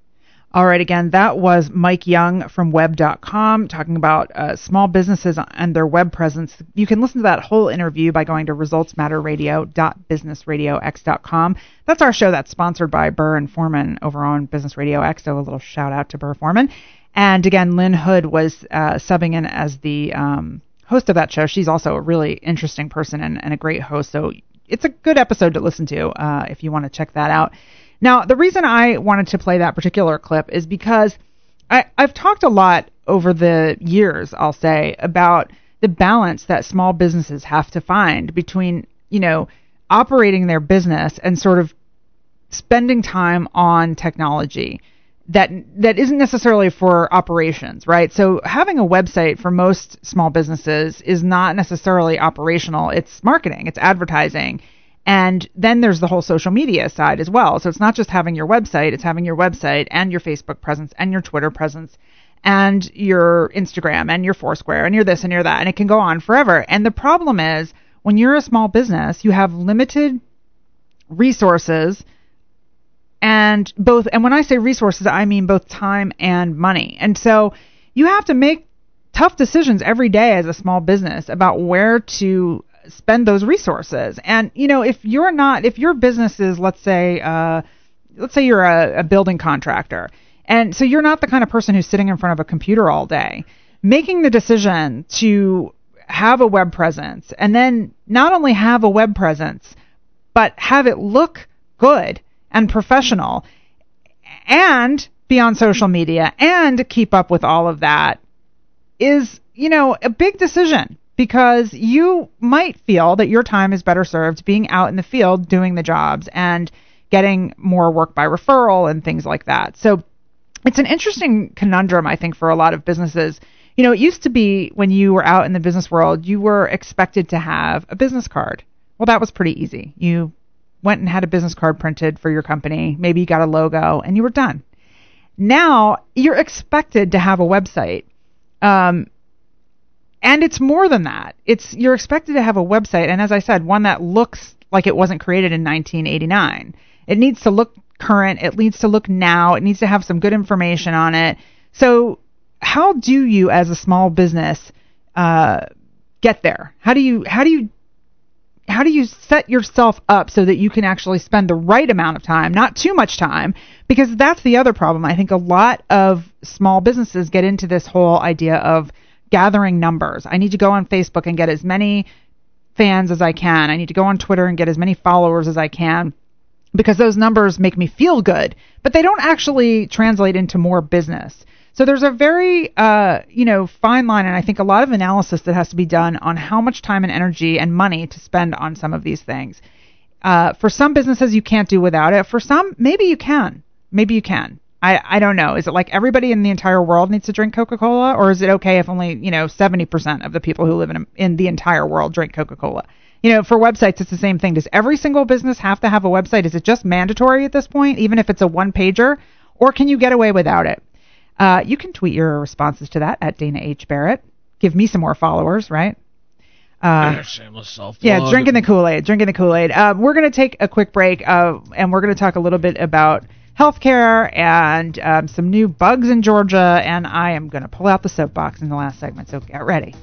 All right, again, that was Mike Young from web dot com talking about uh, small businesses and their web presence. You can listen to that whole interview by going to results matter radio dot business radio x dot com. That's our show that's sponsored by Burr and Foreman over on Business Radio X, so a little shout out to Burr Foreman. And again, Lynn Hood was uh, subbing in as the um, host of that show. She's also a really interesting person and, and a great host, so it's a good episode to listen to uh, if you want to check that out. Now, the reason I wanted to play that particular clip is because I, I've talked a lot over the years, I'll say, about the balance that small businesses have to find between, you know, operating their business and sort of spending time on technology that that isn't necessarily for operations, right? So having a website for most small businesses is not necessarily operational. It's marketing, it's advertising. And then there's the whole social media side as well. So it's not just having your website, it's having your website and your Facebook presence and your Twitter presence and your Instagram and your Foursquare and your this and your that. And it can go on forever. And the problem is when you're a small business, you have limited resources and both, and when I say resources, I mean both time and money. And so you have to make tough decisions every day as a small business about where to spend those resources. And, you know, if you're not, if your business is, let's say, uh, let's say you're a, a building contractor, and so you're not the kind of person who's sitting in front of a computer all day, making the decision to have a web presence and then not only have a web presence, but have it look good and professional and be on social media and keep up with all of that is, you know, a big decision. Because you might feel that your time is better served being out in the field doing the jobs and getting more work by referral and things like that. So it's an interesting conundrum, I think, for a lot of businesses. You know, it used to be when you were out in the business world, you were expected to have a business card. Well, that was pretty easy. You went and had a business card printed for your company. Maybe you got a logo and you were done. Now you're expected to have a website. Um, And it's more than that. It's you're expected to have a website, and as I said, one that looks like it wasn't created in nineteen eighty-nine. It needs to look current. It needs to look now. It needs to have some good information on it. So how do you, as a small business, uh, get there? How do you how do you how do you set yourself up so that you can actually spend the right amount of time, not too much time? Because that's the other problem. I think a lot of small businesses get into this whole idea of gathering numbers. I need to go on Facebook and get as many fans as I can. I need to go on Twitter and get as many followers as I can because those numbers make me feel good, but they don't actually translate into more business. So there's a very, uh, you know, fine line, and I think a lot of analysis that has to be done on how much time and energy and money to spend on some of these things. Uh, for some businesses, you can't do without it. For some, maybe you can. Maybe you can. I, I don't know. Is it like everybody in the entire world needs to drink Coca-Cola, or is it okay if only, you know, seventy percent of the people who live in in the entire world drink Coca-Cola? You know, for websites, it's the same thing. Does every single business have to have a website? Is it just mandatory at this point, even if it's a one-pager, or can you get away without it? Uh, you can tweet your responses to that at Dana H. Barrett. Give me some more followers, right? Uh, Shameless self. Yeah, drinking the Kool-Aid, drinking the Kool-Aid. Uh, we're going to take a quick break, uh, and we're going to talk a little bit about healthcare and um, some new bugs in Georgia, and I am going to pull out the soapbox in the last segment, so get ready.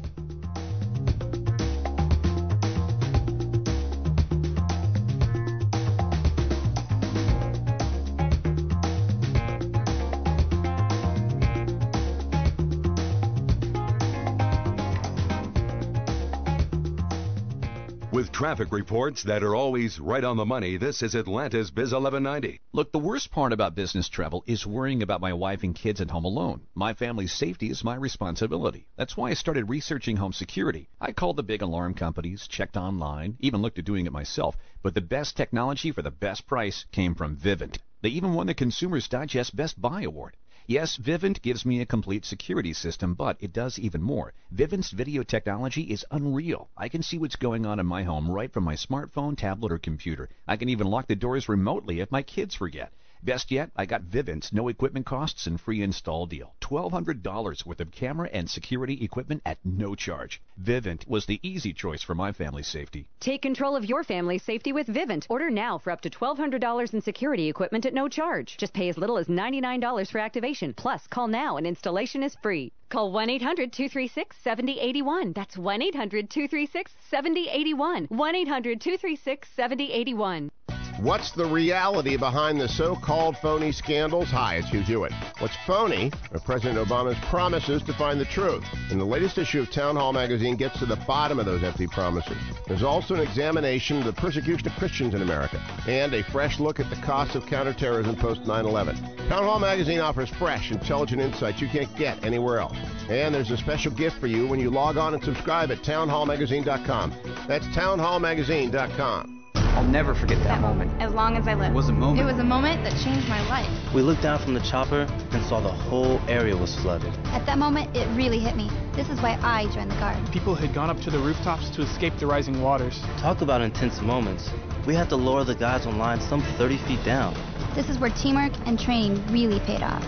With traffic reports that are always right on the money, this is Atlanta's Biz eleven ninety. Look, the worst part about business travel is worrying about my wife and kids at home alone. My family's safety is my responsibility. That's why I started researching home security. I called the big alarm companies, checked online, even looked at doing it myself. But the best technology for the best price came from Vivint. They even won the Consumer's Digest Best Buy Award. Yes, Vivint gives me a complete security system, but it does even more. Vivint's video technology is unreal. I can see what's going on in my home right from my smartphone, tablet, or computer. I can even lock the doors remotely if my kids forget. Best yet, I got Vivint's no equipment costs and free install deal. twelve hundred dollars worth of camera and security equipment at no charge. Vivint was the easy choice for my family's safety. Take control of your family's safety with Vivint. Order now for up to twelve hundred dollars in security equipment at no charge. Just pay as little as ninety-nine dollars for activation. Plus, call now and installation is free. Call one eight hundred two three six seven zero eight one. That's one eight hundred two three six seven zero eight one. one eight hundred two three six seven zero eight one. What's the reality behind the so-called phony scandals? Hi, it's Hugh Hewitt. What's phony are President Obama's promises to find the truth. And the latest issue of Town Hall magazine gets to the bottom of those empty promises. There's also an examination of the persecution of Christians in America and a fresh look at the costs of counterterrorism post nine eleven. Town Hall magazine offers fresh, intelligent insights you can't get anywhere else. And there's a special gift for you when you log on and subscribe at town hall magazine dot com. That's town hall magazine dot com. I'll never forget that, that moment. As long as I live. It was a moment. It was a moment that changed my life. We looked down from the chopper and saw the whole area was flooded. At that moment, it really hit me. This is why I joined the Guard. People had gone up to the rooftops to escape the rising waters. Talk about intense moments. We had to lower the guys on line some thirty feet down. This is where teamwork and training really paid off.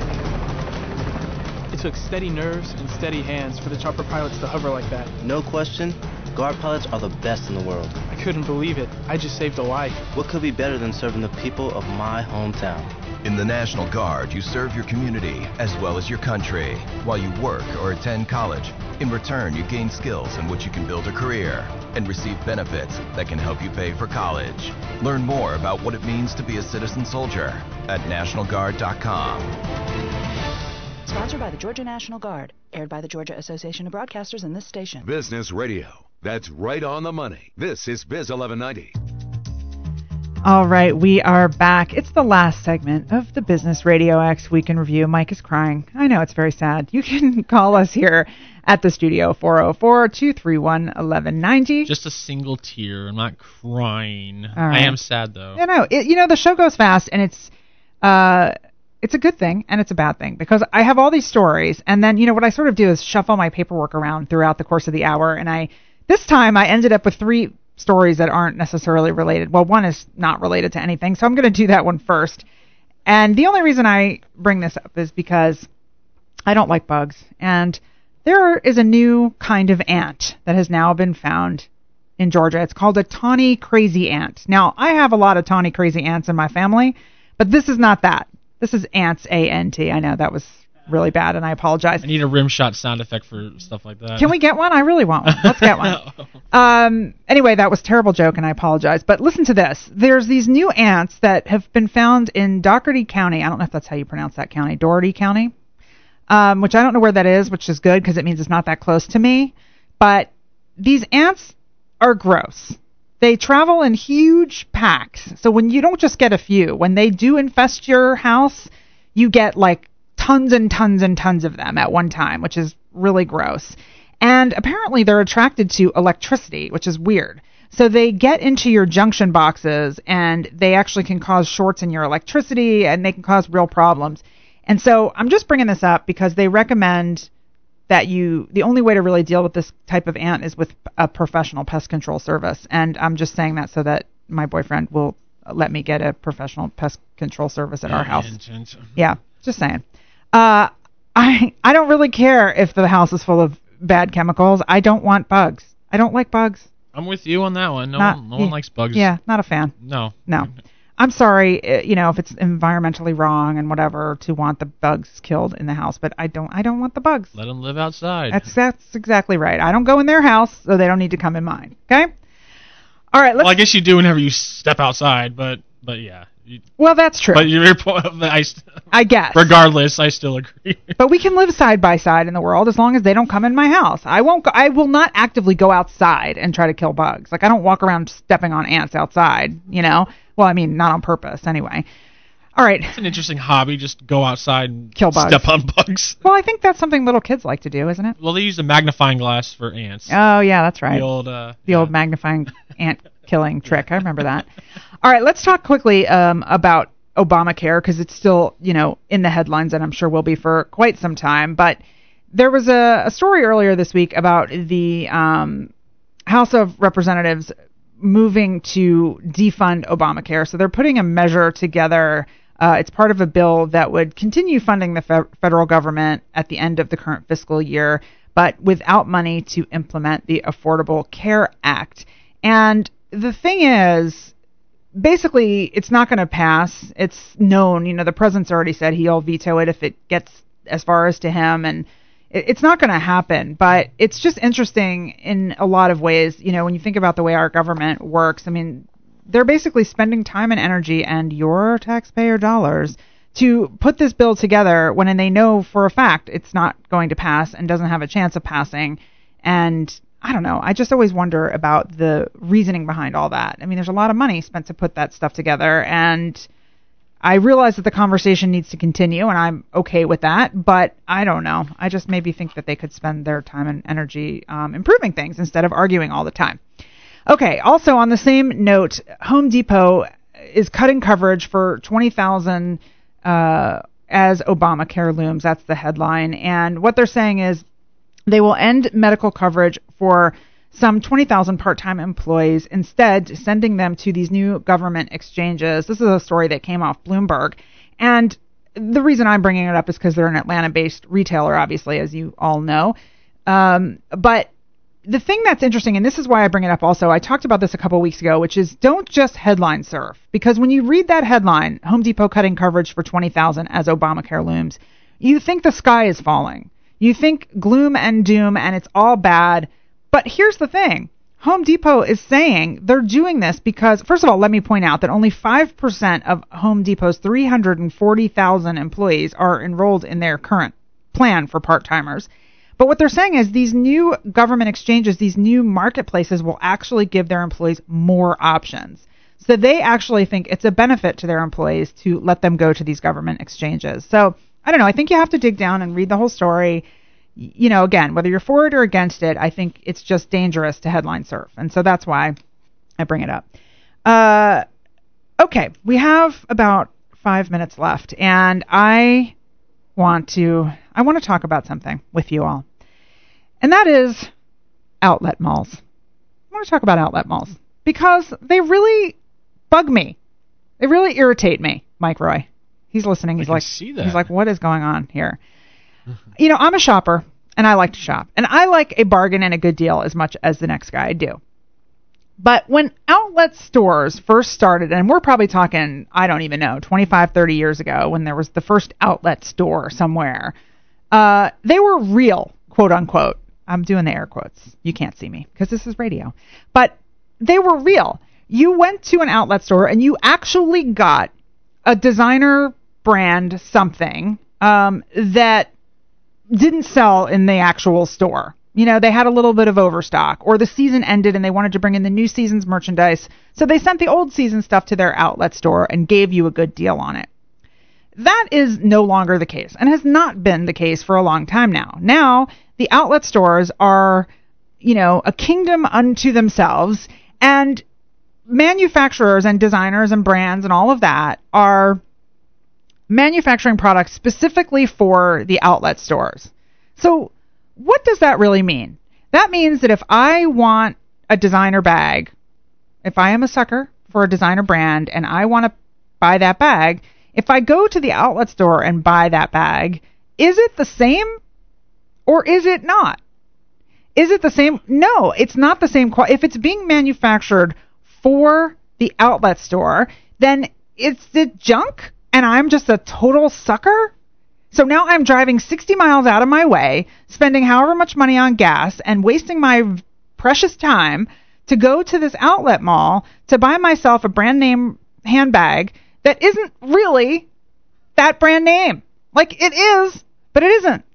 It took steady nerves and steady hands for the chopper pilots to hover like that. No question. Guard pilots are the best in the world. I couldn't believe it. I just saved a life. What could be better than serving the people of my hometown? In the National Guard, you serve your community as well as your country while you work or attend college. In return, you gain skills in which you can build a career and receive benefits that can help you pay for college. Learn more about what it means to be a citizen soldier at national guard dot com. Sponsored by the Georgia National Guard. Aired by the Georgia Association of Broadcasters and this station. Business Radio. That's right on the money. This is Biz eleven ninety. All right, we are back. It's the last segment of the Business Radio X Week in Review. Mike is crying. I know, it's very sad. You can call us here at the studio, four oh four, two three one, one one nine oh. Just a single tear. I'm not crying. Right. I am sad, though. You know, it, you know, the show goes fast, and it's... uh. It's a good thing and it's a bad thing because I have all these stories, and then, you know, what I sort of do is shuffle my paperwork around throughout the course of the hour, and I this time I ended up with three stories that aren't necessarily related. Well, one is not related to anything, so I'm going to do that one first. And the only reason I bring this up is because I don't like bugs, and there is a new kind of ant that has now been found in Georgia. It's called a tawny crazy ant. Now, I have a lot of tawny crazy ants in my family, but this is not that. This is ants, A N T. I know that was really bad, and I apologize. I need a rim shot sound effect for stuff like that. Can we get one? I really want one. Let's get one. um, anyway, that was a terrible joke, and I apologize. But listen to this. There's these new ants that have been found in Dougherty County. I don't know if that's how you pronounce that county. Dougherty County, um, which I don't know where that is, which is good because it means it's not that close to me. But these ants are gross. They travel in huge packs. So when you don't just get a few, when they do infest your house, you get like tons and tons and tons of them at one time, which is really gross. And apparently they're attracted to electricity, which is weird. So they get into your junction boxes, and they actually can cause shorts in your electricity, and they can cause real problems. And so I'm just bringing this up because they recommend that you, the only way to really deal with this type of ant is with a professional pest control service. And I'm just saying that so that my boyfriend will let me get a professional pest control service at our house. Yeah, just saying. Uh, I I don't really care if the house is full of bad chemicals. I don't want bugs. I don't like bugs. I'm with you on that one. No, Not- one, no one yeah, likes bugs. Yeah, not a fan. No. No. I'm sorry, uh, you know, if it's environmentally wrong and whatever to want the bugs killed in the house, but I don't I don't want the bugs. Let them live outside. That's that's exactly right. I don't go in their house, so they don't need to come in mine. Okay? All right, let's Well, I guess you do whenever you step outside, but but yeah. You, Well, that's true. But your point, I, st- I guess. regardless, I still agree. But we can live side by side in the world as long as they don't come in my house. I won't. Go, I will not actively go outside and try to kill bugs. Like I don't walk around stepping on ants outside. You know. Well, I mean, not on purpose anyway. All right. It's an interesting hobby. Just go outside and Kill bugs. step on bugs. Well, I think that's something little kids like to do, isn't it? Well, they use a magnifying glass for ants. Oh yeah, that's right. The old. Uh, the old magnifying ant killing trick. I remember that. All right, let's talk quickly um, about Obamacare because it's still, you know, in the headlines and I'm sure will be for quite some time. But there was a, a story earlier this week about the um, House of Representatives moving to defund Obamacare. So they're putting a measure together. Uh, it's part of a bill that would continue funding the fe- federal government at the end of the current fiscal year, but without money to implement the Affordable Care Act. And the thing is, basically, it's not going to pass. It's known. You know, the president's already said he'll veto it if it gets as far as to him, and it, it's not going to happen. But it's just interesting in a lot of ways. You know, when you think about the way our government works, I mean, they're basically spending time and energy and your taxpayer dollars to put this bill together when they know for a fact it's not going to pass and doesn't have a chance of passing. And I don't know. I just always wonder about the reasoning behind all that. I mean, there's a lot of money spent to put that stuff together, and I realize that the conversation needs to continue, and I'm okay with that, but I don't know. I just maybe think that they could spend their time and energy um, improving things instead of arguing all the time. Okay, also on the same note, Home Depot is cutting coverage for twenty thousand uh, as Obamacare looms. That's the headline. And what they're saying is they will end medical coverage for some twenty thousand part-time employees, instead sending them to these new government exchanges. This is a story that came off Bloomberg. And the reason I'm bringing it up is because they're an Atlanta-based retailer, obviously, as you all know. Um, but the thing that's interesting, and this is why I bring it up also, I talked about this a couple weeks ago, which is don't just headline surf. Because when you read that headline, Home Depot cutting coverage for twenty thousand as Obamacare looms, you think the sky is falling. You think gloom and doom and it's all bad. But here's the thing. Home Depot is saying they're doing this because, first of all, let me point out that only five percent of Home Depot's three hundred forty thousand employees are enrolled in their current plan for part-timers. But what they're saying is these new government exchanges, these new marketplaces will actually give their employees more options. So they actually think it's a benefit to their employees to let them go to these government exchanges. So I don't know. I think you have to dig down and read the whole story. You know, again, whether you're for it or against it, I think it's just dangerous to headline surf. And so that's why I bring it up. Uh, okay, we have about five minutes left, and I want to I want to talk about something with you all. And that is outlet malls. I want to talk about outlet malls because they really bug me. They really irritate me, Mike Roy. He's listening. He's I can like, see that. he's like, what is going on here? You know, I'm a shopper, and I like to shop. And I like a bargain and a good deal as much as the next guy do. But when outlet stores first started, and we're probably talking, I don't even know, twenty-five, thirty years ago, when there was the first outlet store somewhere, uh, they were real, quote unquote. I'm doing the air quotes. You can't see me because this is radio. But they were real. You went to an outlet store and you actually got a designer brand something um, that didn't sell in the actual store. You know, they had a little bit of overstock, or the season ended and they wanted to bring in the new season's merchandise. So they sent the old season stuff to their outlet store and gave you a good deal on it. That is no longer the case and has not been the case for a long time now. Now, the outlet stores are, you know, a kingdom unto themselves, and manufacturers and designers and brands and all of that are manufacturing products specifically for the outlet stores. So what does that really mean? That means that if I want a designer bag, if I am a sucker for a designer brand and I want to buy that bag, if I go to the outlet store and buy that bag, is it the same or is it not? Is it the same? No, it's not the same quality. If it's being manufactured for the outlet store, then it's the junk, and I'm just a total sucker. So now I'm driving sixty miles out of my way, spending however much money on gas, and wasting my precious time to go to this outlet mall to buy myself a brand name handbag that isn't really that brand name. Like, it is, but it isn't.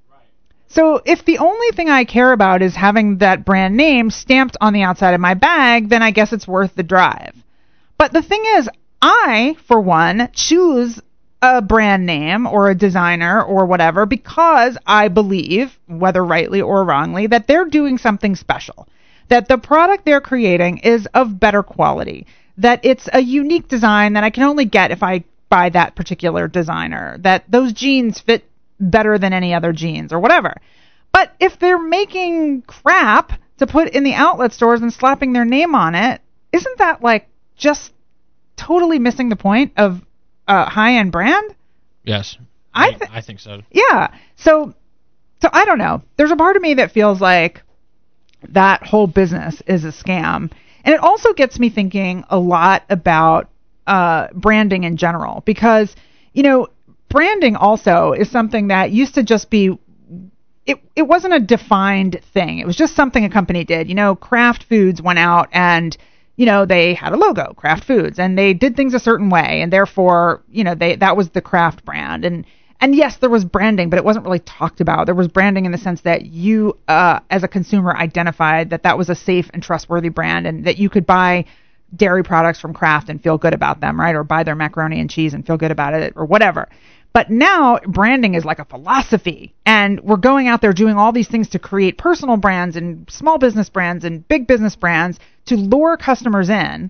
So if the only thing I care about is having that brand name stamped on the outside of my bag, then I guess it's worth the drive. But the thing is, I, for one, choose a brand name or a designer or whatever because I believe, whether rightly or wrongly, that they're doing something special, that the product they're creating is of better quality, that it's a unique design that I can only get if I buy that particular designer, that those jeans fit better than any other jeans or whatever. But if they're making crap to put in the outlet stores and slapping their name on it, isn't that like just totally missing the point of a high-end brand? Yes, I, I, th- I think so. Yeah. So, so I don't know. There's a part of me that feels like that whole business is a scam. And it also gets me thinking a lot about uh, branding in general, because, you know, branding also is something that used to just be, it, it wasn't a defined thing. It was just something a company did. You know, Kraft Foods went out and, you know, they had a logo, Kraft Foods, and they did things a certain way, and therefore, you know, they that was the Kraft brand. And and yes, there was branding, but it wasn't really talked about. There was branding in the sense that you, uh, as a consumer, identified that that was a safe and trustworthy brand, and that you could buy dairy products from Kraft and feel good about them, right? Or buy their macaroni and cheese and feel good about it, or whatever. But now branding is like a philosophy, and we're going out there doing all these things to create personal brands and small business brands and big business brands to lure customers in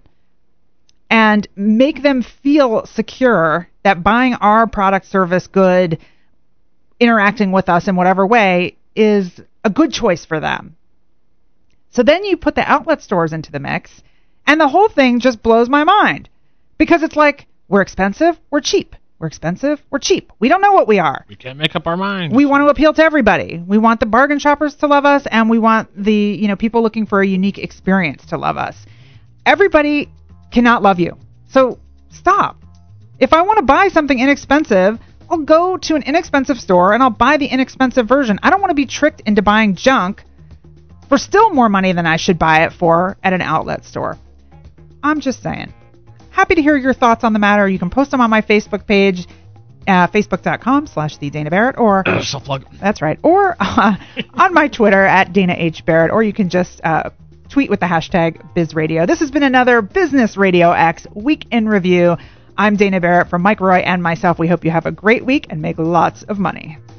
and make them feel secure that buying our product, service, good, interacting with us in whatever way is a good choice for them. So then you put the outlet stores into the mix, and the whole thing just blows my mind, because it's like, we're expensive, we're cheap. We're expensive, we're cheap. We don't know what we are. We can't make up our minds. We want to appeal to everybody. We want the bargain shoppers to love us, and we want the, you know, people looking for a unique experience to love us. Everybody cannot love you. So stop. If I want to buy something inexpensive, I'll go to an inexpensive store and I'll buy the inexpensive version. I don't want to be tricked into buying junk for still more money than I should buy it for at an outlet store. I'm just saying. Happy to hear your thoughts on the matter. You can post them on my Facebook page, uh, facebook.com slash the Dana Barrett, or self-plug. That's right, or uh, on my Twitter at Dana H Barrett, or you can just uh, tweet with the hashtag BizRadio. This has been another Business Radio X Week in Review. I'm Dana Barrett. From Mike Roy and myself, we hope you have a great week and make lots of money.